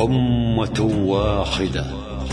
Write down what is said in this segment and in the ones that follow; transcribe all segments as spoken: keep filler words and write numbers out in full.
أمة واحدة.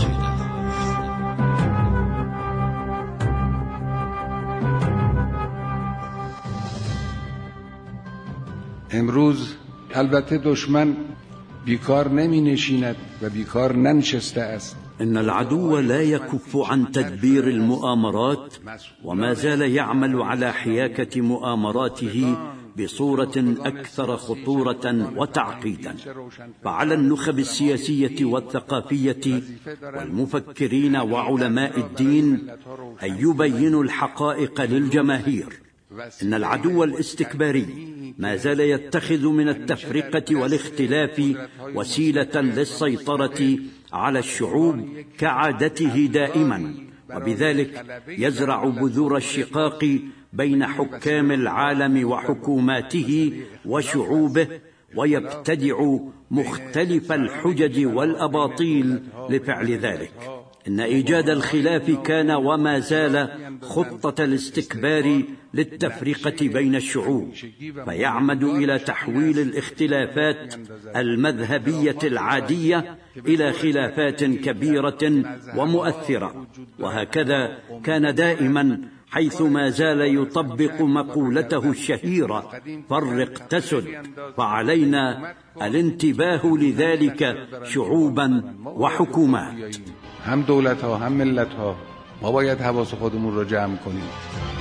امروز البته دشمن بیکار نمی نشیند و بیکار ننشسته است. إن العدو لا يكف عن تدبير المؤامرات، وما زال يعمل على حياكة مؤامراته بصورة أكثر خطورة وتعقيدا. فعلى النخب السياسية والثقافية والمفكرين وعلماء الدين أن يبينوا الحقائق للجماهير. إن العدو الاستكباري ما زال يتخذ من التفرقة والاختلاف وسيلة للسيطرة على الشعوب كعادته دائما، وبذلك يزرع بذور الشقاق بين حكام العالم وحكوماته وشعوبه، ويبتدع مختلف الحجج والأباطيل لفعل ذلك. إن إيجاد الخلاف كان وما زال خطة الاستكبار للتفرقة بين الشعوب، فيعمد إلى تحويل الاختلافات المذهبية العادية إلى خلافات كبيرة ومؤثرة. وهكذا كان دائما، حيث ما زال يطبق مقولته الشهيرة فرق تسد. فعلينا الانتباه لذلك شعوبا وحكومات. هم دولت ها هم ملت ها، ما باید حواس خودمون رو جمع کنیم.